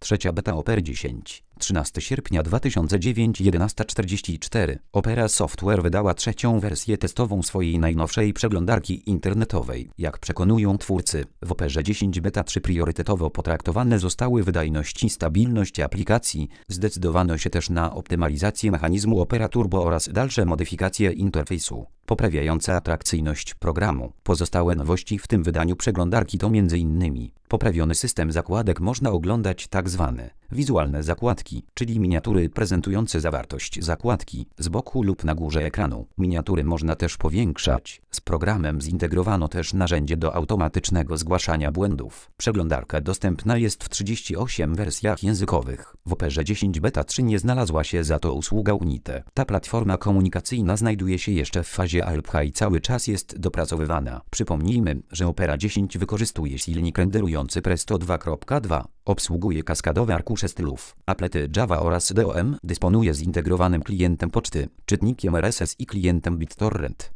Trzecia beta Opera 10. 13 sierpnia 2009 11:44. Opera Software wydała trzecią wersję testową swojej najnowszej przeglądarki internetowej. Jak przekonują twórcy, w Operze 10 Beta 3 priorytetowo potraktowane zostały wydajność i stabilność aplikacji. Zdecydowano się też na optymalizację mechanizmu Opera Turbo oraz dalsze modyfikacje interfejsu, poprawiające atrakcyjność programu. Pozostałe nowości w tym wydaniu przeglądarki to m.in. poprawiony system zakładek. Można oglądać tzw. wizualne zakładki, czyli miniatury prezentujące zawartość zakładki z boku lub na górze ekranu. Miniatury można też powiększać. Z programem zintegrowano też narzędzie do automatycznego zgłaszania błędów. Przeglądarka dostępna jest w 38 wersjach językowych. W Operze 10 Beta 3 nie znalazła się za to usługa Unite. Ta platforma komunikacyjna znajduje się jeszcze w fazie alpha i cały czas jest dopracowywana. Przypomnijmy, że Opera 10 wykorzystuje silnik renderujący Presto 2.2. Obsługuje kaskadowe arkusze stylów, aplety Java oraz DOM. Dysponuje zintegrowanym klientem poczty, czytnikiem RSS i klientem BitTorrent.